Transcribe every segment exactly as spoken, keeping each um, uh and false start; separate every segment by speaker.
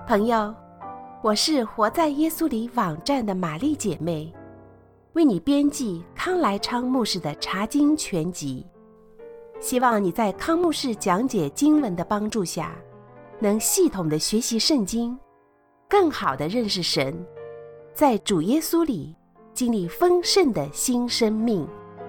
Speaker 1: 朋友，我是活在耶稣里网站的玛丽姐妹，为你编辑康来昌牧师的查经全集，希望你在康牧师讲解经文的帮助下，能系统的学习圣经，更好的认识神，在主耶稣里经历丰盛的新生命。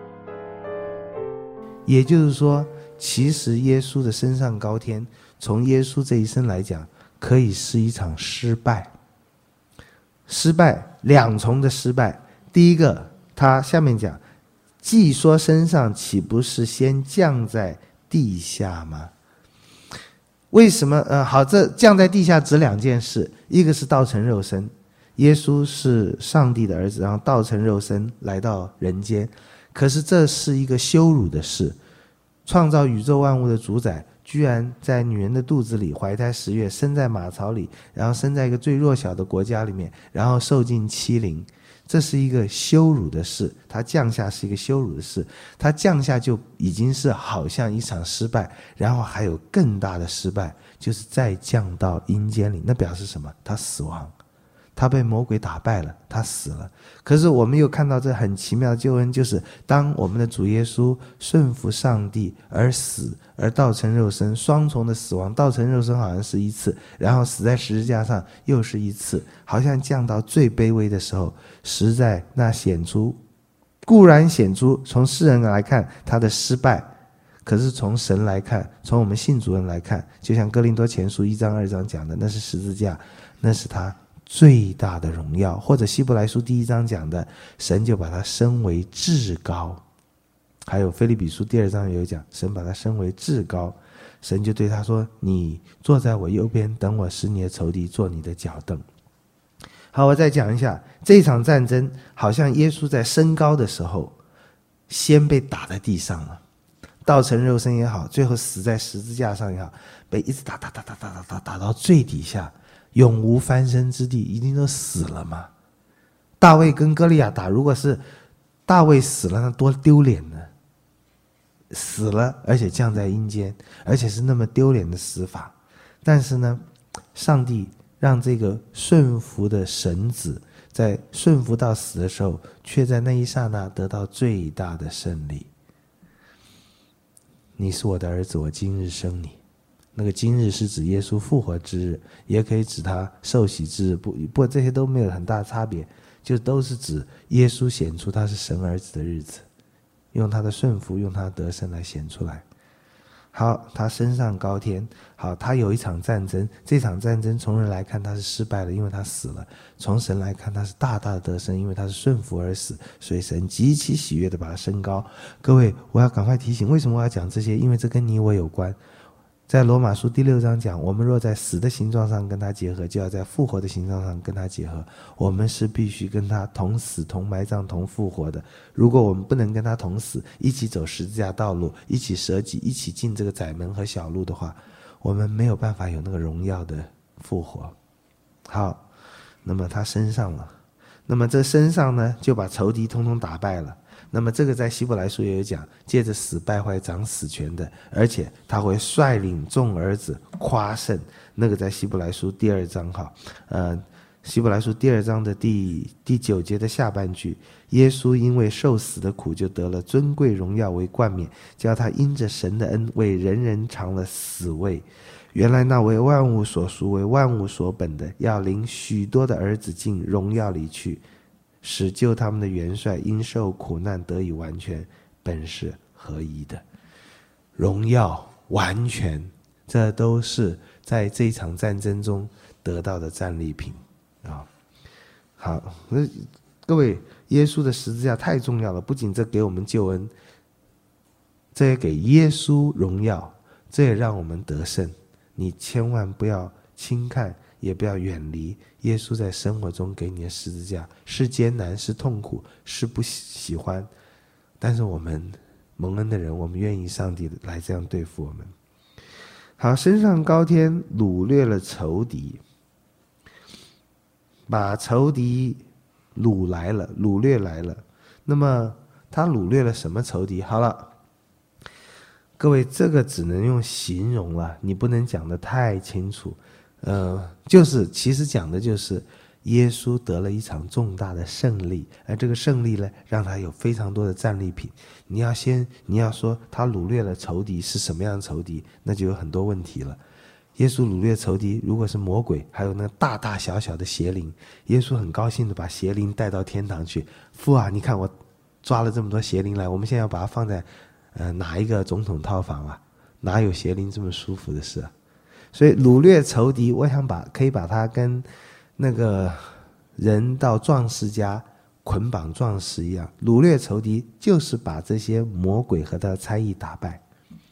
Speaker 2: 也就是说，其实耶稣的升上高天，从耶稣这一生来讲，可以是一场失败。失败，两重的失败。第一个，他下面讲，既说升上，岂不是先降在地下吗？为什么？呃，好，这降在地下指两件事，一个是道成肉身，耶稣是上帝的儿子，然后道成肉身来到人间。可是这是一个羞辱的事，创造宇宙万物的主宰，居然在女人的肚子里怀胎十月，生在马槽里，然后生在一个最弱小的国家里面，然后受尽欺凌，这是一个羞辱的事。他降下是一个羞辱的事，他降下就已经是好像一场失败，然后还有更大的失败，就是再降到阴间里。那表示什么？他死亡，他被魔鬼打败了，他死了。可是我们又看到这很奇妙的救恩，就是当我们的主耶稣顺服上帝而死，而道成肉身，双重的死亡，道成肉身好像是一次，然后死在十字架上又是一次，好像降到最卑微的时候，实在那显出，固然显出从世人来看他的失败，可是从神来看，从我们信主人来看，就像哥林多前书一章二章讲的，那是十字架，那是他最大的荣耀。或者希伯来书第一章讲的，神就把他升为至高。还有腓立比书第二章也有讲，神把他升为至高，神就对他说，你坐在我右边，等我使你的仇敌做你的脚凳。好，我再讲一下这场战争，好像耶稣在升高的时候先被打在地上了，道成肉身也好，最后死在十字架上也好，被一直打打打打打打打打到最底下，永无翻身之地，一定都死了嘛。大卫跟歌利亚打，如果是大卫死了，那多丢脸呢，死了而且降在阴间，而且是那么丢脸的死法。但是呢，上帝让这个顺服的神子在顺服到死的时候，却在那一刹那得到最大的胜利。你是我的儿子，我今日生你。那个今日是指耶稣复活之日，也可以指他受洗之日，不不过这些都没有很大的差别，就都是指耶稣显出他是神儿子的日子，用他的顺服，用他的得胜来显出来。好，他升上高天。好，他有一场战争，这场战争从人来看他是失败了，因为他死了；从神来看他是大大的得胜，因为他是顺服而死，所以神极其喜悦的把他升高。各位，我要赶快提醒，为什么我要讲这些？因为这跟你我有关。在罗马书第六章讲，我们若在死的形状上跟他结合，就要在复活的形状上跟他结合。我们是必须跟他同死同埋葬同复活的。如果我们不能跟他同死，一起走十字架道路，一起舍己，一起进这个窄门和小路的话，我们没有办法有那个荣耀的复活。好，那么他升上了，那么这升上呢，就把仇敌通通打败了。那么这个在希伯来书也有讲，借着死败坏掌死权的，而且他会率领众儿子夸胜。那个在希伯来书第二章哈，呃，希伯来书第二章的第第九节的下半句，耶稣因为受死的苦，就得了尊贵荣耀为冠冕，叫他因着神的恩为人人尝了死味。原来那为万物所属为万物所本的，要领许多的儿子进荣耀里去，使救他们的元帅因受苦难得以完全，本是合一的。荣耀完全，这都是在这一场战争中得到的战利品啊！好，各位，耶稣的十字架太重要了，不仅这给我们救恩，这也给耶稣荣耀，这也让我们得胜。你千万不要轻看，也不要远离耶稣在生活中给你的十字架，是艰难，是痛苦，是不喜欢，但是我们蒙恩的人，我们愿意上帝来这样对付我们。好，升上高天，掳掠了仇敌，把仇敌掳来了，掳掠来了。那么他掳掠了什么仇敌？好了，各位，这个只能用形容了，你不能讲得太清楚。 呃，就是其实讲的就是耶稣得了一场重大的胜利，而这个胜利呢，让他有非常多的战利品。你要先你要说他掳掠了仇敌是什么样的仇敌，那就有很多问题了。耶稣掳掠仇敌如果是魔鬼，还有那大大小小的邪灵，耶稣很高兴的把邪灵带到天堂去。父啊，你看我抓了这么多邪灵来，我们现在要把它放在呃哪一个总统套房啊？哪有邪灵这么舒服的事啊？所以掳掠仇敌，我想把可以把它跟那个人到壮士家捆绑壮士一样，掳掠仇敌就是把这些魔鬼和他的差役打败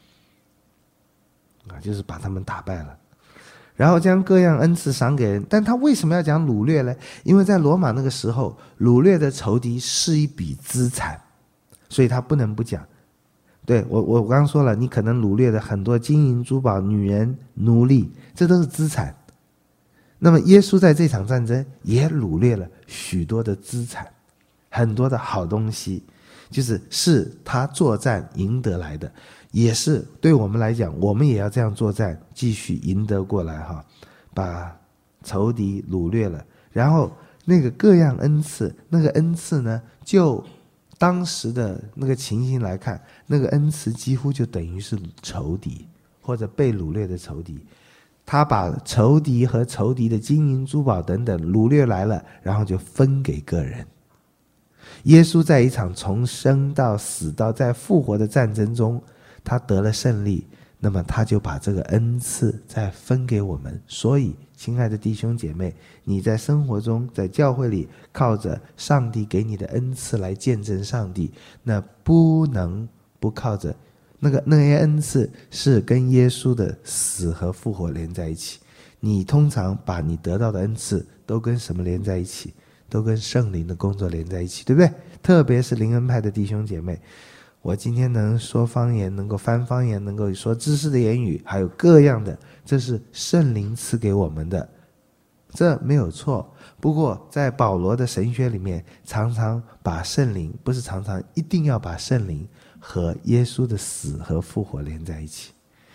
Speaker 2: 啊，就是把他们打败了，然后将各样恩赐赏给人。但他为什么要讲掳掠呢？因为在罗马那个时候，掳掠的仇敌是一笔资产，所以他不能不讲。对，我我刚刚说了，你可能掳掠的很多金银珠宝、女人、奴隶，这都是资产。那么耶稣在这场战争也掳掠了许多的资产，很多的好东西，就是是他作战赢得来的，也是对我们来讲，我们也要这样作战，继续赢得过来哈，把仇敌掳掠了。然后那个各样恩赐，那个恩赐呢，就当时的那个情形来看，那个恩赐几乎就等于是仇敌或者被掳掠的仇敌。他把仇敌和仇敌的金银珠宝等等掳掠来了，然后就分给个人。耶稣在一场从生到死到再复活的战争中，他得了胜利，那么他就把这个恩赐再分给我们。所以亲爱的弟兄姐妹，你在生活中在教会里靠着上帝给你的恩赐来见证上帝，那不能不靠着那个那些恩赐是跟耶稣的死和复活连在一起。你通常把你得到的恩赐都跟什么连在一起？都跟圣灵的工作连在一起，对不对？特别是灵恩派的弟兄姐妹，我今天能说方言，能够翻方言，能够说知识的言语，还有各样的，这是圣灵赐给我们的，这没有错。不过在保罗的神学里面，常常把圣灵，不是常常，一定要把圣灵和耶稣的死和复活连在一起。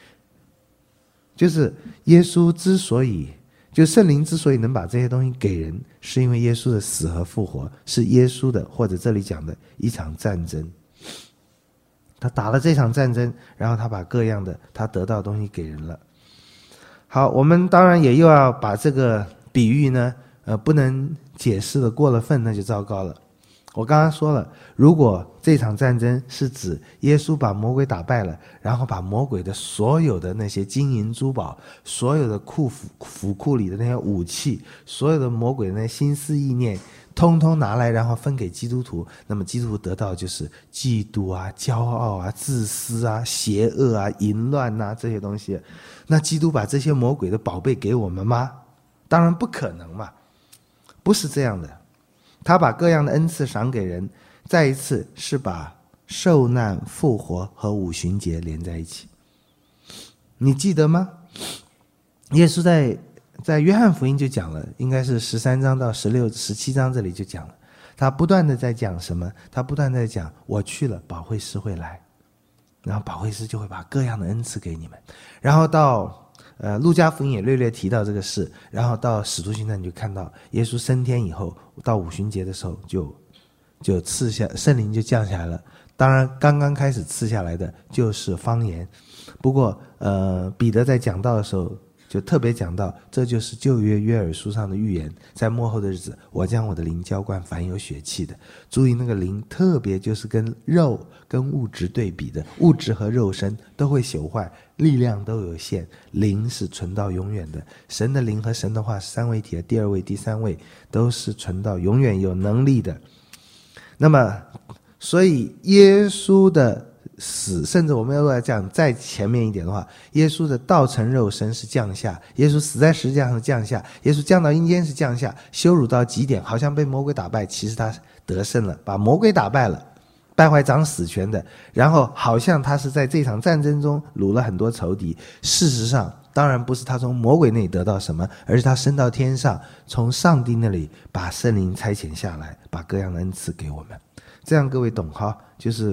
Speaker 2: 就是耶稣之所以就圣灵之所以能把这些东西给人，是因为耶稣的死和复活是耶稣的，或者这里讲的一场战争。他打了这场战争，然后他把各样的他得到的东西给人了。好，我们当然也又要把这个比喻呢，呃，不能解释的过了分，那就糟糕了。我刚刚说了，如果这场战争是指耶稣把魔鬼打败了，然后把魔鬼的所有的那些金银珠宝，所有的库府府库里的那些武器，所有的魔鬼的那些心思意念，通通拿来，然后分给基督徒，那么基督徒得到就是嫉妒啊、骄傲啊、自私啊、邪恶啊、淫乱啊这些东西。那基督把这些魔鬼的宝贝给我们吗？当然不可能嘛，不是这样的。他把各样的恩赐赏给人，再一次是把受难、复活和五旬节连在一起。你记得吗？耶稣在在约翰福音就讲了，应该是十三章到十六、十七章这里就讲了。他不断的在讲什么？他不断的在讲，我去了，保惠师会来，然后保惠师就会把各样的恩赐给你们。然后到呃，路加福音也略略提到这个事，然后到使徒行传你就看到耶稣升天以后，到五旬节的时候就就赐下圣灵就降下来了。当然刚刚开始赐下来的就是方言，不过呃，彼得在讲道的时候就特别讲到，这就是旧约约珥书上的预言，在末后的日子，我将我的灵浇灌凡有血气的。注意那个灵特别就是跟肉跟物质对比的，物质和肉身都会朽坏，力量都有限，灵是存到永远的。神的灵和神的话是三位一体的，第二位第三位都是存到永远有能力的。那么所以耶稣的死，甚至我们要来讲再前面一点的话，耶稣的道成肉身是降下，耶稣死在十字架上是降下，耶稣降到阴间是降下，羞辱到极点，好像被魔鬼打败，其实他得胜了，把魔鬼打败了，败坏掌死权的，然后好像他是在这场战争中掳了很多仇敌。事实上当然不是他从魔鬼那里得到什么，而是他升到天上，从上帝那里把圣灵差遣下来，把各样的恩赐给我们。这样各位懂哈？就是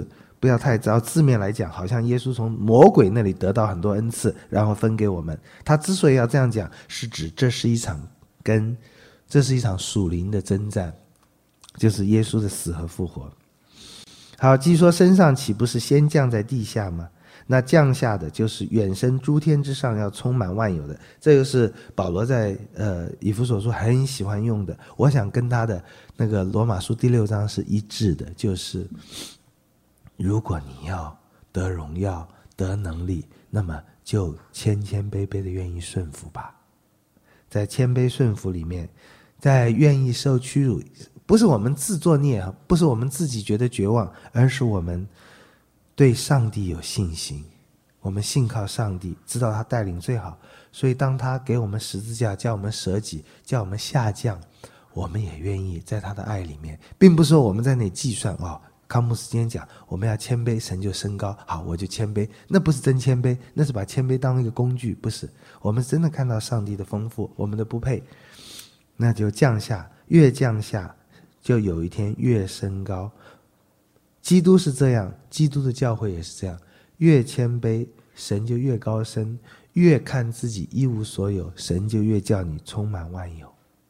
Speaker 2: 不要太照字面来讲，好像耶稣从魔鬼那里得到很多恩赐，然后分给我们。他之所以要这样讲，是指这是一场跟这是一场属灵的征战，就是耶稣的死和复活。好，既说升上岂不是先降在地下吗？那降下的就是远升诸天之上，要充满万有的。这个是保罗在呃以弗所书很喜欢用的，我想跟他的那个罗马书第六章是一致的，就是如果你要得荣耀得能力，那么就谦谦卑卑的愿意顺服吧。在谦卑顺服里面，在愿意受屈辱，不是我们自作孽，不是我们自己觉得绝望，而是我们对上帝有信心，我们信靠上帝，知道他带领最好，所以当他给我们十字架，叫我们舍己，叫我们下降，我们也愿意在他的爱里面，并不是说我们在那里计算哦，康姆斯今天讲我们要谦卑，神就升高，好我就谦卑，那不是真谦卑，那是把谦卑当一个工具，不是，我们真的看到上帝的丰富，我们的不配，那就降下，越降下就有一天越升高。基督是这样，基督的教会也是这样，越谦卑神就越高升，越看自己一无所有，神就越叫你充满万有。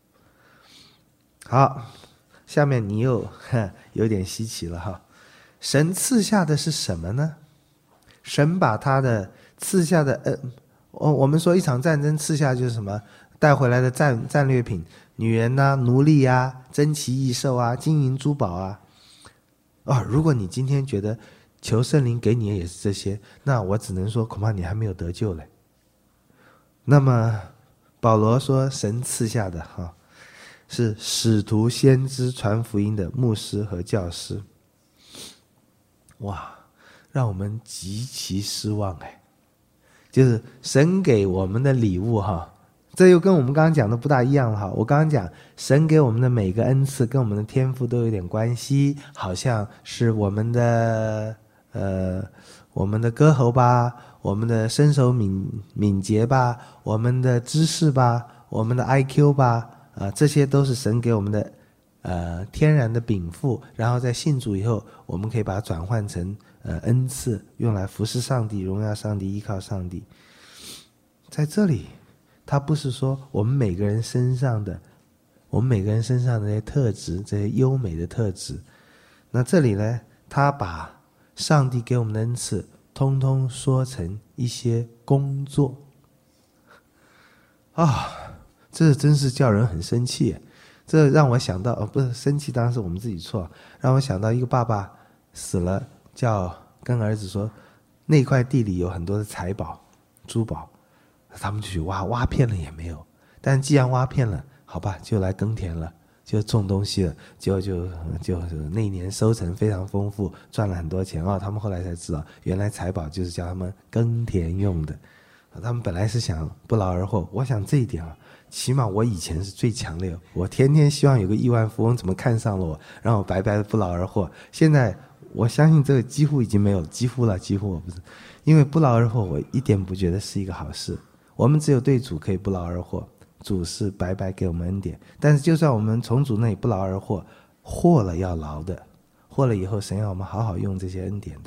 Speaker 2: 好，下面你又有点稀奇了哈，神赐下的是什么呢？神把他的赐下的呃，我我们说一场战争赐下就是什么？带回来的战战略品，女人啊，奴隶啊，珍奇异兽啊，金银珠宝啊。哦，如果你今天觉得求圣灵给你的也是这些，那我只能说恐怕你还没有得救嘞。那么保罗说神赐下的哈，是使徒先知传福音的牧师和教师。哇，让我们极其失望哎，就是神给我们的礼物哈，这又跟我们刚刚讲的不大一样了哈。我刚刚讲神给我们的每个恩赐跟我们的天赋都有点关系，好像是我们的呃我们的歌喉吧，我们的身手敏敏捷吧，我们的知识吧，我们的 I Q 吧，啊、呃，这些都是神给我们的呃天然的禀赋，然后在信主以后，我们可以把它转换成呃恩赐，用来服侍上帝、荣耀上帝、依靠上帝。在这里他不是说我们每个人身上的我们每个人身上的这些特质，这些优美的特质，那这里呢，他把上帝给我们的恩赐通通说成一些工作啊，这真是叫人很生气。这让我想到哦，不是生气，当然是我们自己错，让我想到一个爸爸死了，叫跟儿子说那块地里有很多的财宝珠宝，他们就去挖，挖遍了也没有，但既然挖遍了，好吧，就来耕田了，就种东西了，就就就那一年收成非常丰富，赚了很多钱哦。他们后来才知道，原来财宝就是叫他们耕田用的。他们本来是想不劳而获，我想这一点啊，起码我以前是最强烈，我天天希望有个亿万富翁怎么看上了我，让我白白的不劳而获。现在我相信这个几乎已经没有，几乎了，几乎我不是，因为不劳而获，我一点不觉得是一个好事。我们只有对主可以不劳而获，主是白白给我们恩典，但是就算我们从主那里不劳而获，获了要劳的，获了以后神要我们好好用这些恩典的。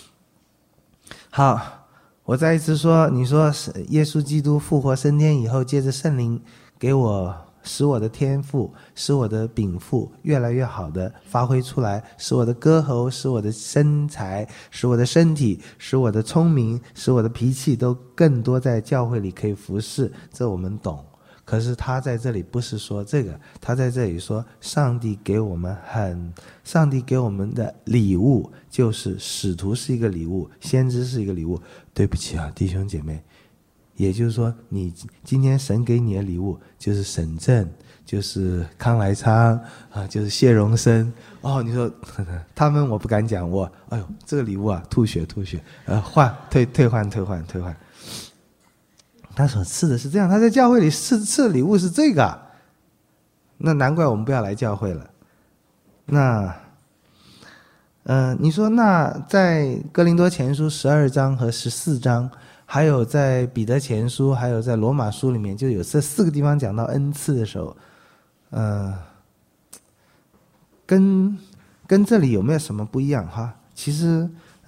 Speaker 2: 好，我再一次说，你说耶稣基督复活升天以后，借着圣灵给我，使我的天赋，使我的禀赋越来越好的发挥出来，使我的歌喉，使我的身材，使我的身体，使我的聪明，使我的脾气都更多在教会里可以服侍，这我们懂。可是他在这里不是说这个，他在这里说上帝给我们很上帝给我们的礼物，就是使徒是一个礼物，先知是一个礼物。对不起啊，弟兄姐妹，也就是说你今天神给你的礼物就是沈正，就是康来昌啊，就是谢荣生哦。你说呵呵他们我不敢讲，我哎呦这个礼物啊吐血吐血，呃换退退换退换退换。他所赐的是这样，他在教会里赐赐的礼物是这个，那难怪我们不要来教会了。那，呃，你说那在哥林多前书十二章和十四章，还有在彼得前书，还有在罗马书里面，就有这四个地方讲到恩赐的时候，呃，跟跟这里有没有什么不一样哈？其实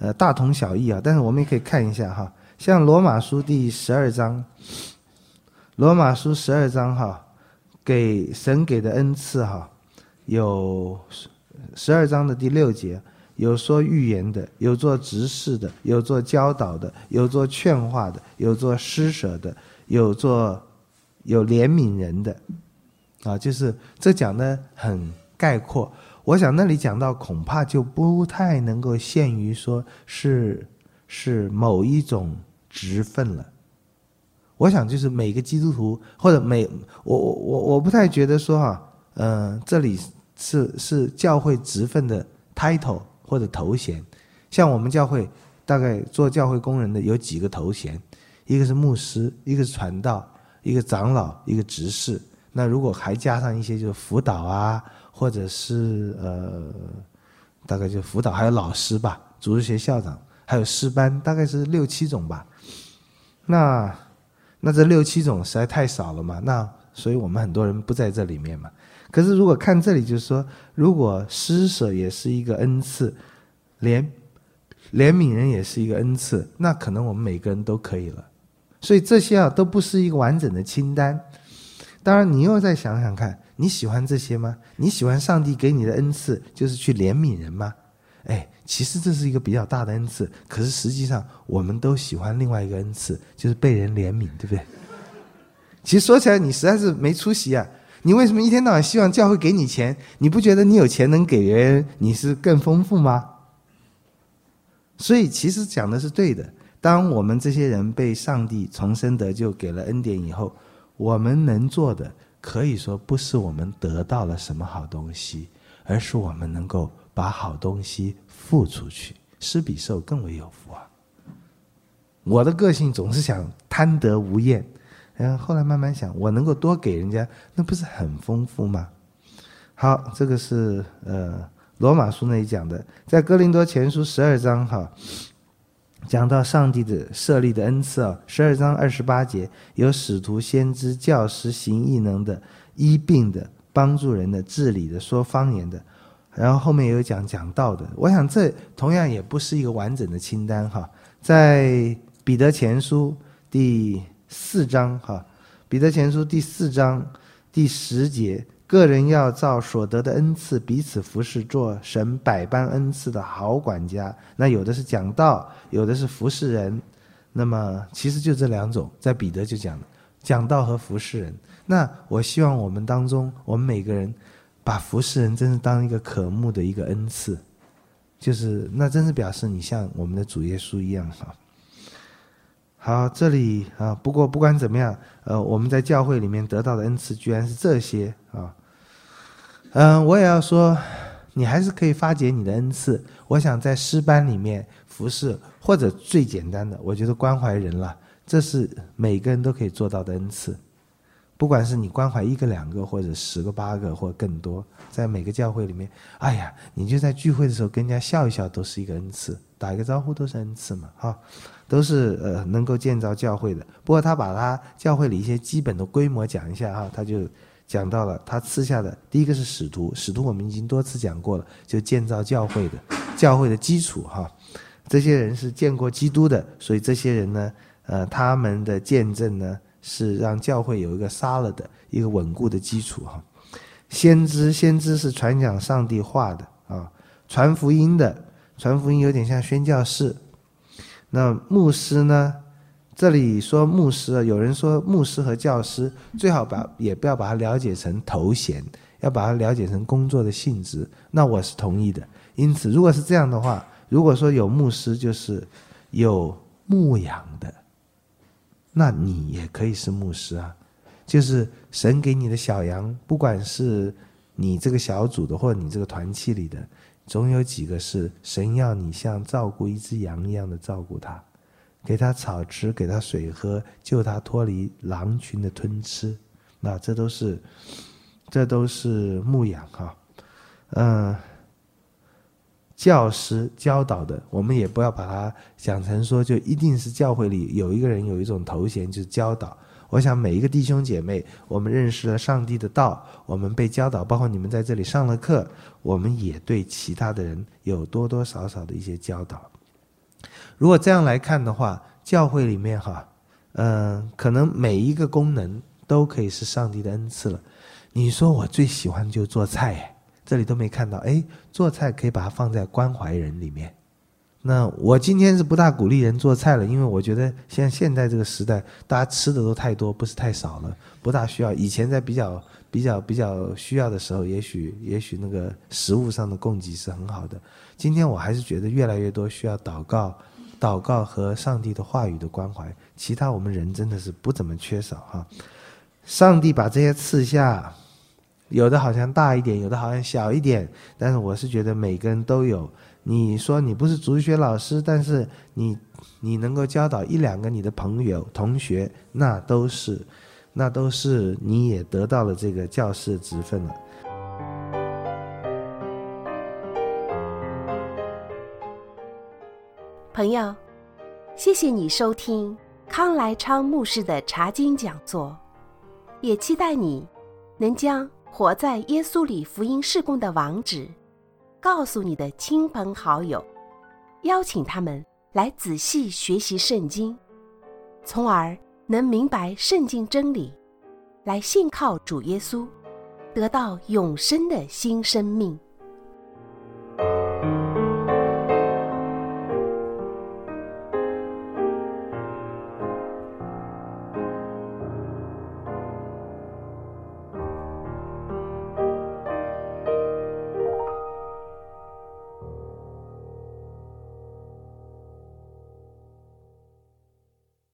Speaker 2: 呃大同小异啊，但是我们也可以看一下哈，像罗马书第十二章，罗马书十二章哈，给神给的恩赐哈，有十二章的第六节，有说预言的，有做执事的，有做教导的，有做劝化的，有做施舍的，有做有怜悯人的，啊，就是这讲的很概括。我想那里讲到恐怕就不太能够限于说是是某一种职分了。我想就是每个基督徒或者每我我我我不太觉得说哈，嗯、呃，这里是是教会职分的 title 或者头衔。像我们教会大概做教会工人的有几个头衔，一个是牧师，一个是传道，一个长老，一个执事。那如果还加上一些就是辅导啊，或者是呃，大概就辅导，还有老师吧，主日学校长，还有诗班，大概是六七种吧。那那这六七种实在太少了嘛，那所以我们很多人不在这里面嘛。可是如果看这里，就是说，如果施舍也是一个恩赐，怜怜悯人也是一个恩赐，那可能我们每个人都可以了。所以这些啊都不是一个完整的清单。当然你又再想想看，你喜欢这些吗？你喜欢上帝给你的恩赐就是去怜悯人吗？哎，其实这是一个比较大的恩赐，可是实际上我们都喜欢另外一个恩赐，就是被人怜悯，对不对？其实说起来你实在是没出息啊，你为什么一天到晚希望教会给你钱？你不觉得你有钱能给人你是更丰富吗？所以其实讲的是对的，当我们这些人被上帝重生得救给了恩典以后，我们能做的可以说不是我们得到了什么好东西，而是我们能够把好东西付出去，施比受更为有福啊。我的个性总是想贪得无厌，然后后来慢慢想，我能够多给人家，那不是很丰富吗？好，这个是呃罗马书那里讲的，在哥林多前书十二章哈，讲到上帝的设立的恩赐啊，十二章二十八节，有使徒、先知、教师、行异能的、医病的、帮助人的、治理的、说方言的，然后后面也有讲讲道的。我想这同样也不是一个完整的清单哈。在彼得前书第四章哈，彼得前书第四章第十节，个人要照所得的恩赐彼此服侍，做神百般恩赐的好管家。那有的是讲道，有的是服侍人，那么其实就这两种，在彼得就讲讲道和服侍人。那我希望我们当中，我们每个人把服侍人真是当一个渴慕的一个恩赐，就是那真是表示你像我们的主耶稣一样哈。好，这里啊，不过不管怎么样，呃，我们在教会里面得到的恩赐居然是这些啊。嗯、呃，我也要说，你还是可以发掘你的恩赐。我想在诗班里面服侍，或者最简单的，我觉得关怀人了，这是每个人都可以做到的恩赐。不管是你关怀一个两个，或者十个八个，或更多，在每个教会里面，哎呀，你就在聚会的时候跟人家笑一笑，都是一个恩赐，打一个招呼都是恩赐嘛，哈。都是呃能够建造教会的。不过他把他教会里一些基本的规模讲一下哈，他就讲到了他赐下的第一个是使徒，使徒我们已经多次讲过了，就建造教会的，教会的基础哈。这些人是见过基督的，所以这些人呢，呃，他们的见证呢是让教会有一个solid的一个稳固的基础哈。先知，先知是传讲上帝话的啊，传福音的，传福音有点像宣教士。那牧师呢？这里说牧师，有人说牧师和教师最好把也不要把它了解成头衔，要把它了解成工作的性质。那我是同意的。因此，如果是这样的话，如果说有牧师就是有牧养的，那你也可以是牧师啊。就是神给你的小羊，不管是你这个小组的或者你这个团契里的，总有几个是神要你像照顾一只羊一样的照顾它，给它草吃，给它水喝，救它脱离狼群的吞吃。那这都是这都是牧养哈。嗯，教师教导的，我们也不要把它想成说就一定是教会里有一个人有一种头衔就是教导。我想每一个弟兄姐妹，我们认识了上帝的道，我们被教导，包括你们在这里上了课，我们也对其他的人有多多少少的一些教导。 如果这样来看的话，教会里面哈，嗯、呃，可能每一个功能都可以是上帝的恩赐了。你说我最喜欢就做菜，这里都没看到，哎，做菜可以把它放在关怀人里面。那我今天是不大鼓励人做菜了，因为我觉得现在现在这个时代，大家吃的都太多，不是太少了，不大需要。以前在比较比较比较需要的时候，也许也许那个食物上的供给是很好的。今天我还是觉得越来越多需要祷告，祷告和上帝的话语的关怀，其他我们人真的是不怎么缺少哈。上帝把这些赐下，有的好像大一点，有的好像小一点，但是我是觉得每个人都有。你说你不是族学老师，但是你你能够教导一两个你的朋友同学，那都是那都是你也得到了这个教师的职分了。
Speaker 1: 朋友，谢谢你收听康来昌牧师的查经讲座，也期待你能将活在耶稣里福音事工的网址告诉你的亲朋好友，邀请他们来仔细学习圣经，从而能明白圣经真理，来信靠主耶稣，得到永生的新生命。